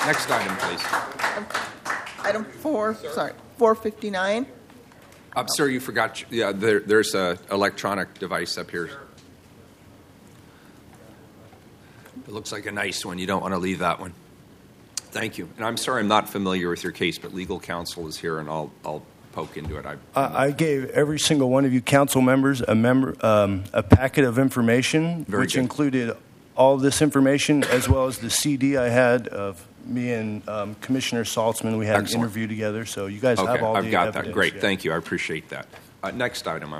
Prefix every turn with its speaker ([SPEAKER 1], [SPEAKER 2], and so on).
[SPEAKER 1] Next item, please.
[SPEAKER 2] Item 459.
[SPEAKER 1] Sir, you forgot. Yeah, there's an electronic device up here. It looks like a nice one. You don't want to leave that one. Thank you. And I'm sorry I'm not familiar with your case, but legal counsel is here, and I'll poke into it.
[SPEAKER 3] I gave every single one of you council members a packet of information, which included all this information, as well as the CD I had of me and Commissioner Saltzman. We had an interview together, so you guys have all the evidence.
[SPEAKER 1] I've got that. Great.
[SPEAKER 3] Yeah.
[SPEAKER 1] Thank you. I appreciate that. Next item.